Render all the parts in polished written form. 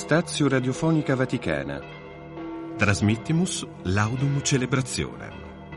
Stazio Radiofonica Vaticana. Transmittimus Laudum Celebrationem.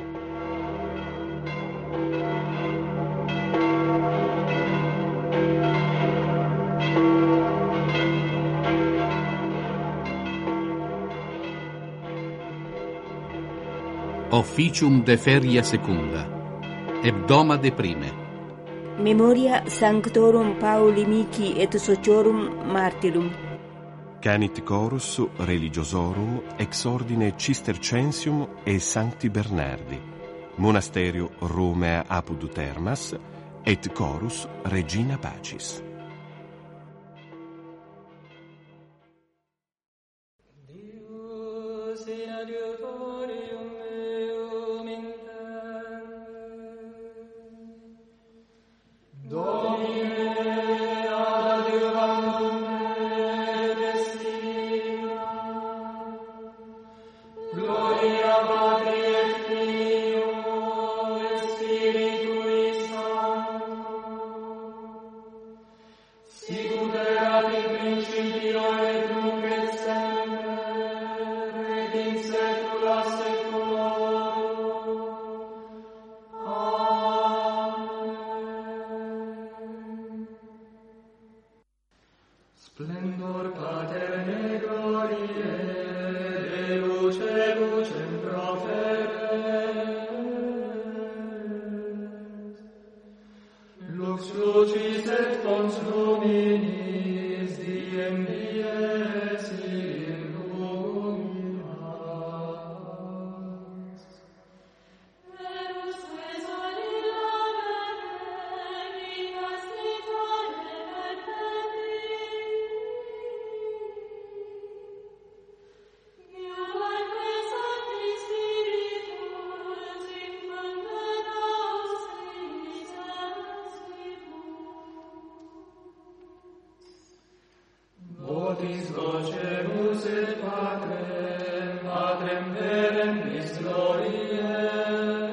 Officium de feria secunda, hebdoma de prime. Memoria Sanctorum Pauli Mici et Sociorum Martyrum. Canit chorus religiosorum ex ordine Cistercensium e Sancti Bernardi, monasterio Romea apud Termas, et chorus Regina Pacis. Splendor paterne gloriae, de luce lucem proferes, lux lucis et fons luminis, diem dies illuminas. Votis vocemus et Patrem, Patrem perennis gloriae,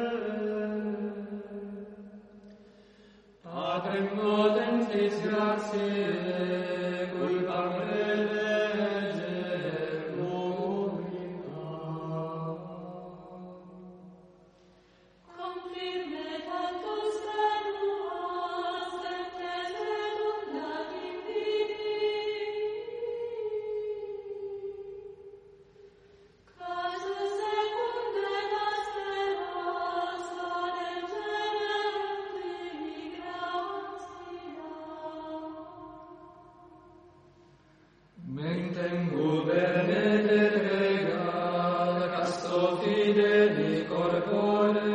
Patrem notentis gratiae, culpam relegere publica. Confirme tantus tenuas, et tes redundat in vidi. Casus secunde nasteras, ad ingenerem Dei gratia. Mentem gubernet et regat, casto fideli corpore,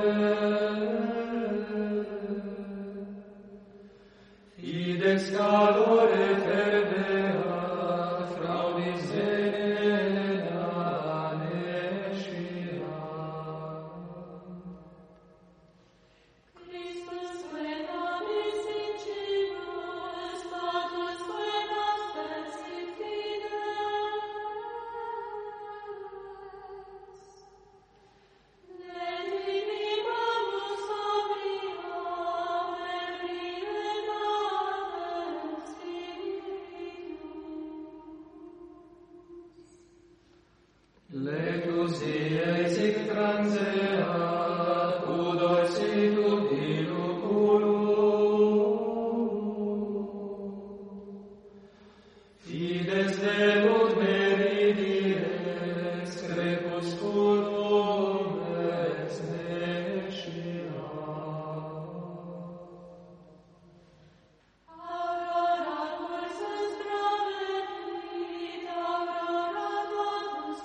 fides calore ferveat, fraudis venena nesciat. Christus venamis incinus, status venas persit fides. Dedimimamus omnia, verbri venatem spiritus. Lectus dies hic transeat, pudor sicut diluculum. Fides debut meridies, crepusculum ex nesciat. Aurora cursus travenit, aurora totus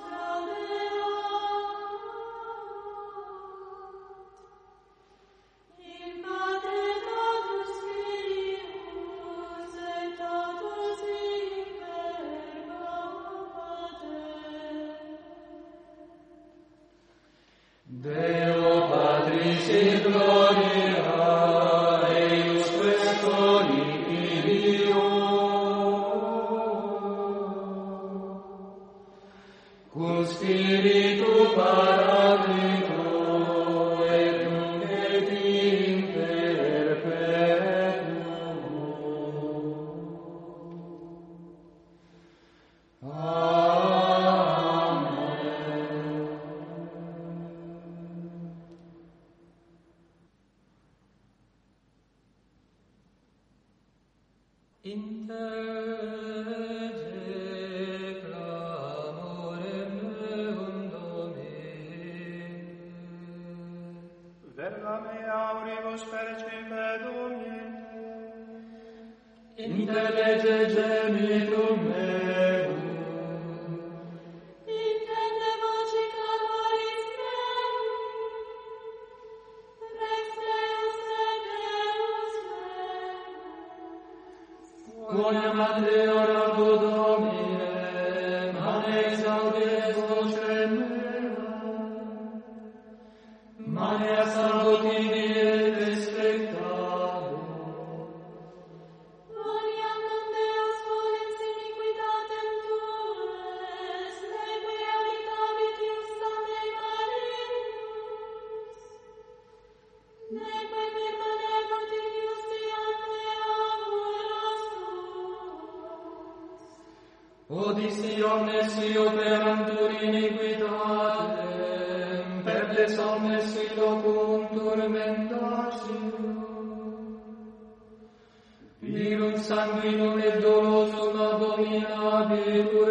tradeat. In Patre totus Filius, et totus in Verbo Pater. Deo Patris in gloria, eius questori Filio, cum Spiritu Paraclito, et nunc et in perpetuum. In te declamorem meum Domine. Verba mea auribus percipe Domine. In te lege gemitum meum. In te voci clamoris meum. Rex Deus et Deus meum. Quoniam Andreorabo Domine, mane exaudes vocem mea, mane asambotini et expectabo. Quoniam non Deus volens iniquitatem tuas, neque habitabit iustam Dei malignos, neque permanebat in iustiam oculos tuos. Odissi omnes qui operantur iniquitatem, perdes omnes qui locuntur mendacio. Virum sanguinum et dolosum abominabilur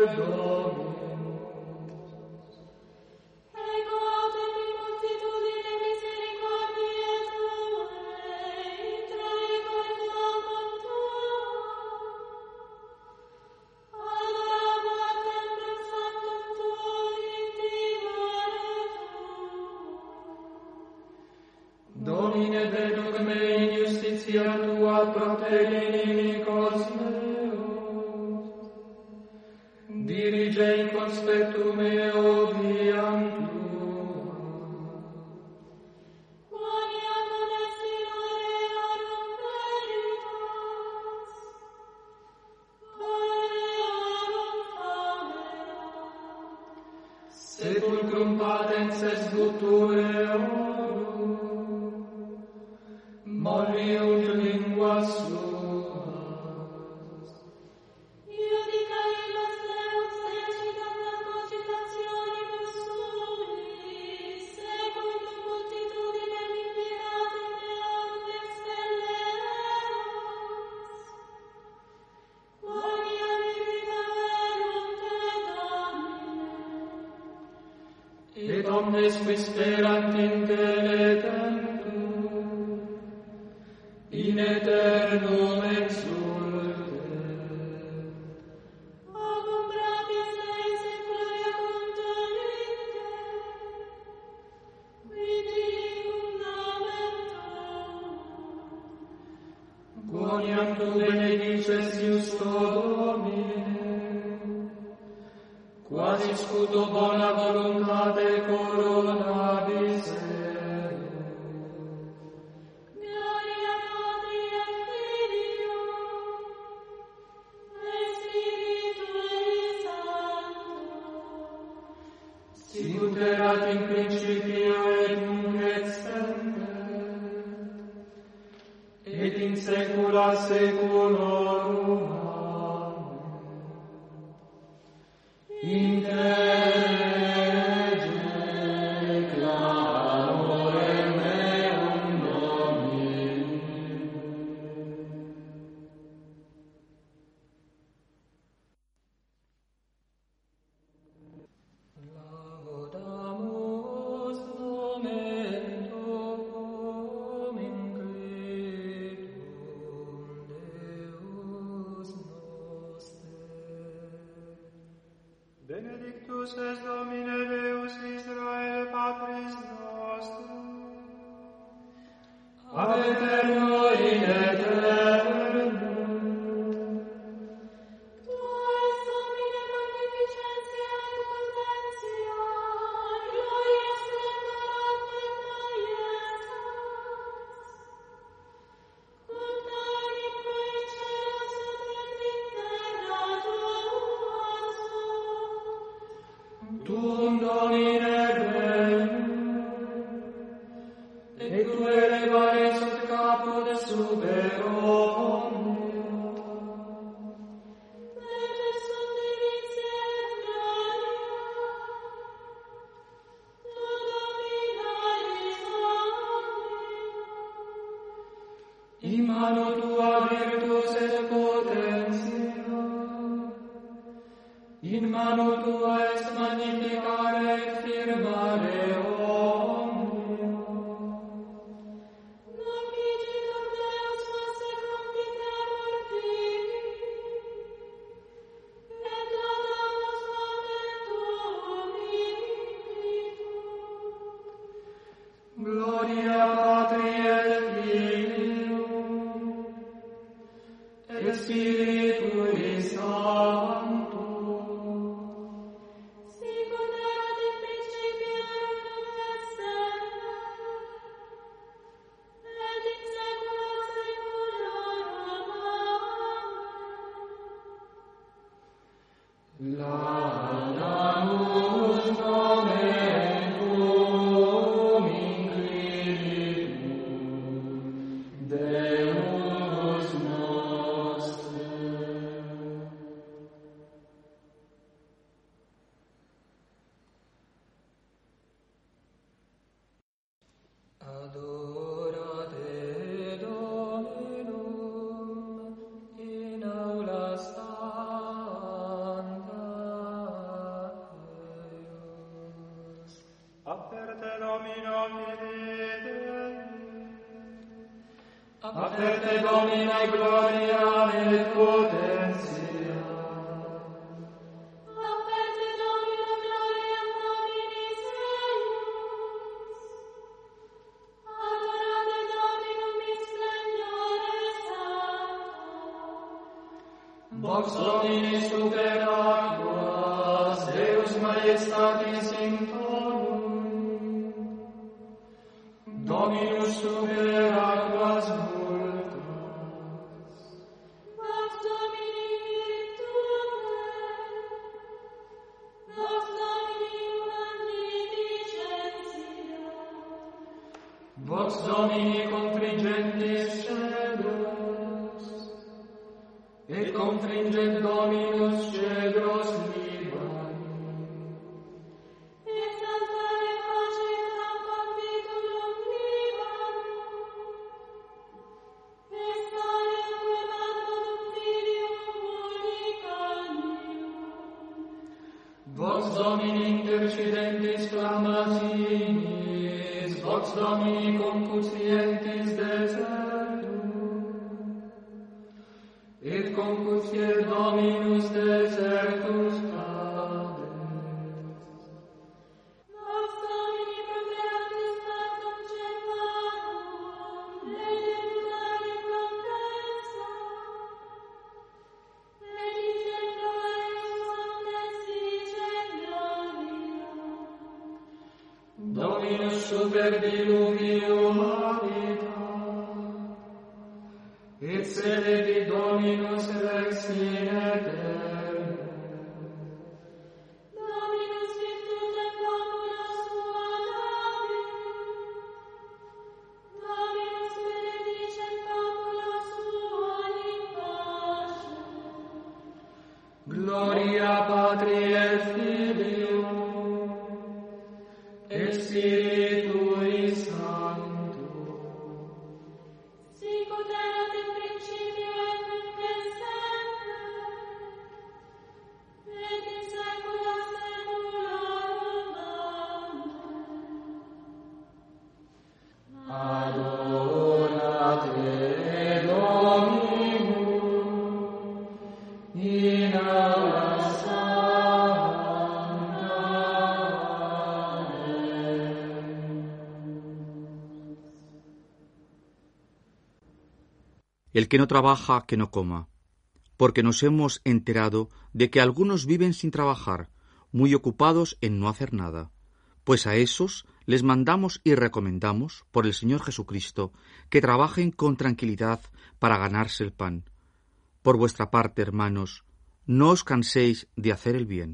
Dominus. Ego autem in multitudine misericordiae Tuae, intra ego et locum Tuum. Adorabat tempum sanctum Tuum intimare Tuum. Domine deduc me in justitia Tua proter inimicos meus. Dirige in conspectu meo viam Tua. Quoniam non est in orearum veritas, orearum famera. Sepulcrum patens est gutture orum, molliunt linguas suas. Iudica illos Deus excitantam cogitationibus suis, secundum multitudinem impiegatem mearum expellemus. Quoniam irritaverum te Domine. Et omnes qui sperant in te letentur, in eternum exulte. Ab umbratis eis et gloria conteninte, quid fundamentum. Quoniam tu benedices iusto Domine, quasi scudo bona voluntate coronabis eum. Gloria Patri et Filio et Spiritui Sancto. Sicut erat in principio et nunc et semper, et in saecula saeculorum. Amen. In te declamorem meum Domine. Laudamus nomen Tuum in cretum Deus noster. Benedictus est Domine Deus Israel, Patris nostrum. Ab aeterno in aeternum. Tua est Domine magnificentia et potentia, gloria splendorat et majestas. Cum nunc in celos ut in terra Tua sunt. Tuum Domine regnum, et tu elevares ut caput super omnia. Vete sunt divitia et gloria, tu dominaris omnia. In mano tua virtus et potens, In mano tua est magnificare et firmare omnium. Magnificat Deus noster Confiteor Fili, et laudamus nomen tuum in Gloria Patri et Filio et Spiritui Sancto. sicut erat in principio nunc et semper, et in saecula saeculorum. Amen. Laudamus nomen tuum inclinitum, Deus noster. Adorate Dominum in aula sancta eius. Aperte Domino Fidei, Aperte Domine gloria et potentia. Aperte Domino gloriam Domini Seius. Adorate Dominum in splendore sancto. Vox Domini super aquas, Deus majestatis in tonum. Dominus super aquas multas. Vox Domini virtude. Vox Domini magnificentia. Vox Domini confringentis cedros, et confringent Dominus cedros libani. Et saltare facitam capitulum Libanum. Et stare quematum filium vulcanium. Vox Domini intercidentis flammas ignis, Vox Domini concutientis desertum, et concutier Dominus desertus cades. Vox Domini properatis pactum ceparum, legem compensa. Et exemplaris omnes Siciliaria. Dominus super diluvium habita, et sede Dominus rex in aeterne. Dominus virtutem popula sua dabit. Dominus benedicet popula sua in pace. Gloria Patri et Filio et Spiritui Sancto. Sicut erat in principio et nunc et semper, et in saecula saeculorum. Amen. Adorate Dominum in aula sancta. El que no trabaja, que no coma, porque nos hemos enterado de que algunos viven sin trabajar, muy ocupados en no hacer nada. Pues a esos les mandamos y recomendamos, por el Señor Jesucristo, que trabajen con tranquilidad para ganarse el pan. Por vuestra parte, hermanos, no os canséis de hacer el bien.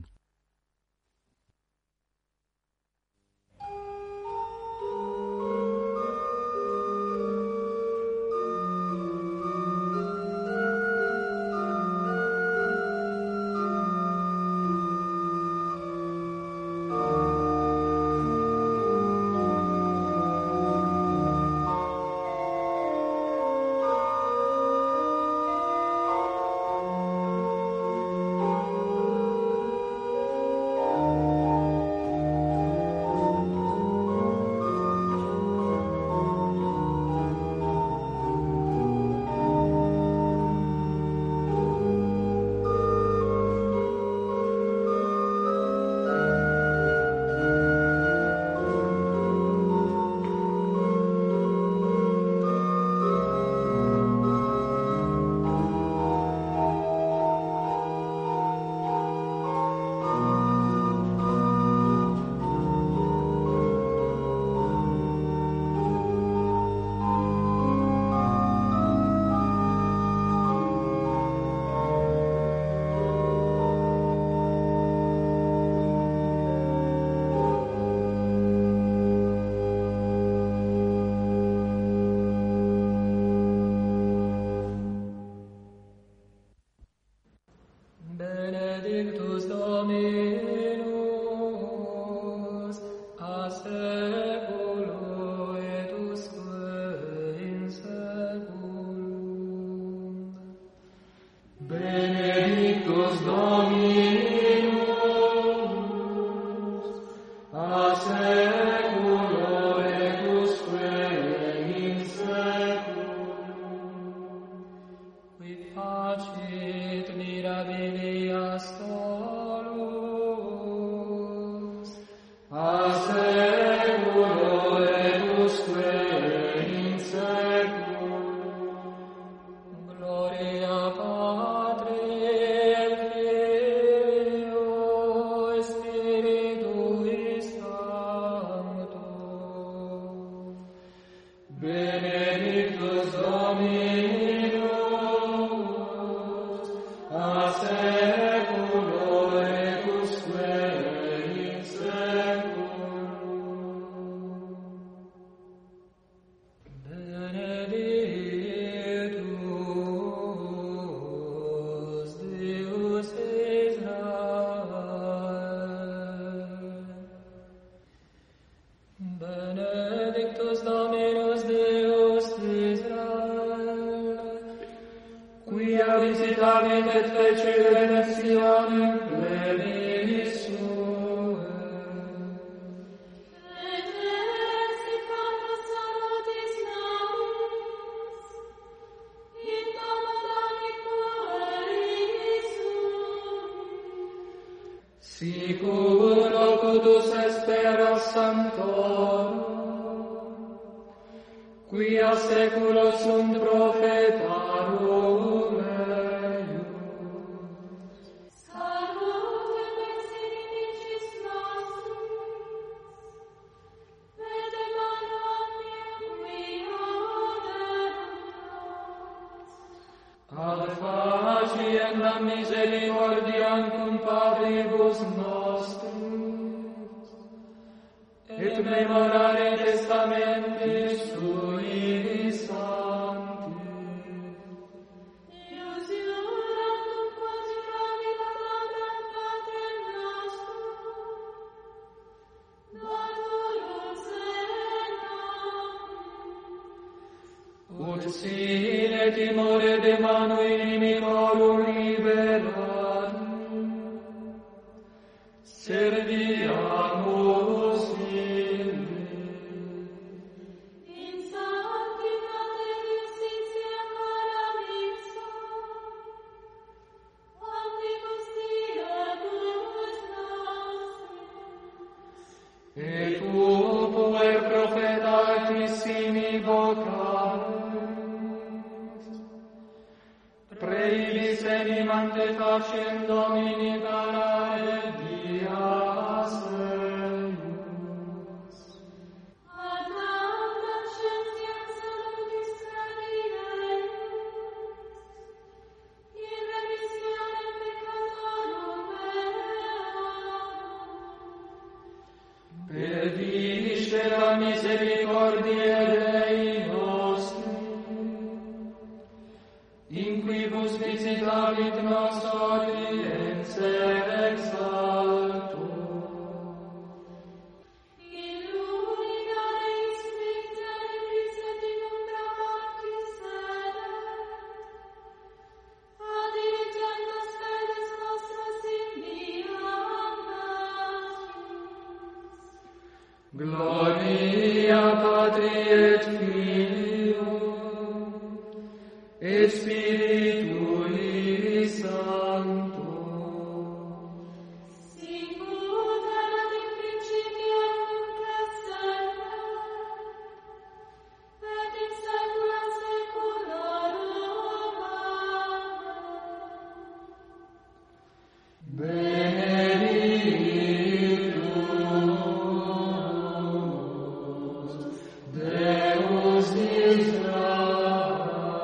Benedictus Dominus, a seculo ecusque in seculum. Benedictus Deus Israel. Benedictus Dominus Deus Israel, quia visitavit et fecit redemptionem plebis suae. Et exsifamus salutis nobis, in domo Domini pueris sui. Sicur locutus esperos sanctorum, quia seculos sunt profetarum eius. Salutem ex inimicis nostris, et de mano omnium quia debutas. Ad faciem la misericordiam cum patribus nostris, et memorare testamentis sui sancti. Ius iurandum quod provivat Abraham patrem nostrum, daturus et nobis. Ut sine timore de manu inimicorum liberatum, serviamus ille. In sanctitate justitia calamissa, omnibus diebus nostri. Et tu puer prophetissimi vocaris, preibis enim ante faciem Domini parare dias eius. Ad nautam scientiam salutis tradiemus, in remissionem peccatorum meam. Perdice la misericordia Dei nostri, in quibus visitavit nos audienze exalto. Illumina eis vita libris et in umbra mortis sede, ad diligendas pedes nostras inviam nostris. Gloria Patri et Filio et Spiritui Sancto. Sicut erat in principio nunc et semper, et in saecula saeculorum. Benedictus Deus Israel.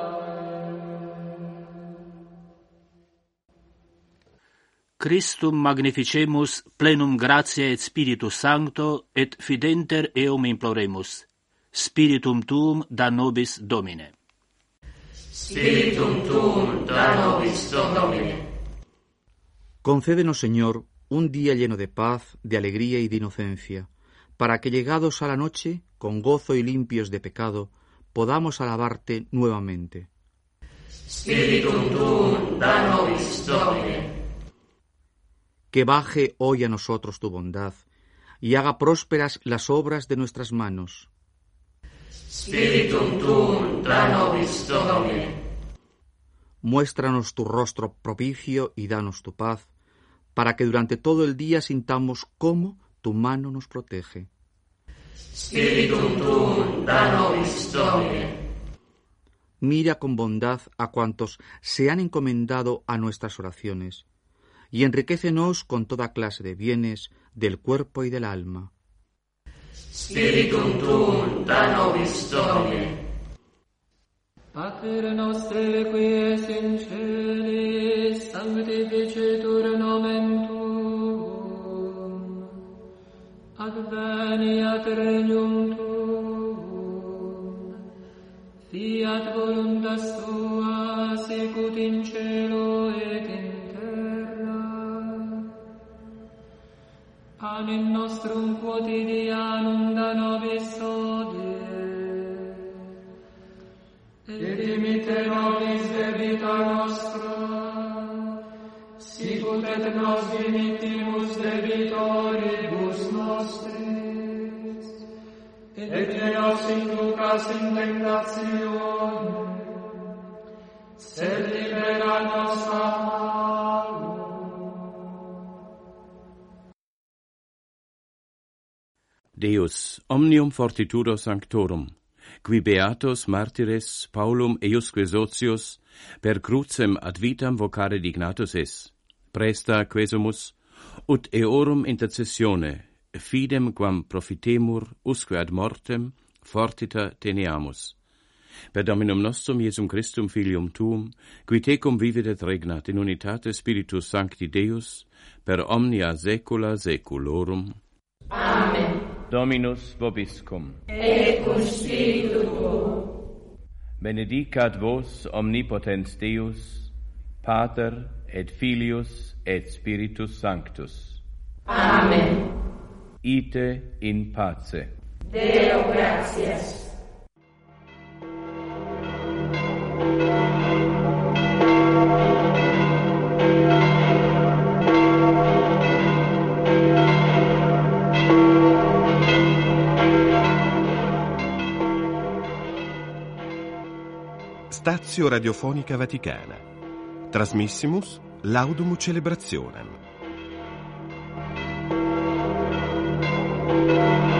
Christum magnificemus plenum gratiae et Spiritus Sancto, et fidenter eum imploremus. Spiritum tuum da nobis Domine. Spiritum tuum da nobis Domine. Concédenos, Señor, un día lleno de paz, de alegría y de inocencia, para que llegados a la noche, con gozo y limpios de pecado, podamos alabarte nuevamente. Spiritum tuum da nobis Domine. Que baje hoy a nosotros tu bondad, y haga prósperas las obras de nuestras manos. Spiritum tuum da nobis Domine. Muéstranos tu rostro propicio y danos tu paz, para que durante todo el día sintamos cómo tu mano nos protege. Spiritum tuum da nobis Domine. Mira con bondad a cuantos se han encomendado a nuestras oraciones, y enriquécenos con toda clase de bienes del cuerpo y del alma. Spiritum tuum da nobis Domine. Pater nostre qui es in celis, sanctificetur nomen tuum, adveniat regnum tuum, fiat voluntas tua sicut in cielo et in terra. Panem nostrum quotidianum da nobis hodie, et dimitte nobis debita nostra, sicut et nos dimittimus debitoribus nostris, et ne nos inducas in tentationem, sed libera nos a malo. Deus, omnium fortitudo sanctorum, qui beatos martires Paulum eiusque socios per crucem ad vitam vocare dignatus es, presta quesumus, ut eorum intercessione, fidem quam profitemur usque ad mortem fortita teneamus. Per Dominum nostrum Iesum Christum Filium tuum, qui tecum vivit et regnat in unitate Spiritus Sancti Deus, per omnia saecula saeculorum. Amen. Dominus vobiscum. Et cum spiritu tuo. Benedicat vos omnipotens Deus, Pater et Filius et Spiritus Sanctus. Amen. Ite in pace. Deo gratias. Stazio Radiofonica Vaticana. Trasmissimus Laudum Celebrationem.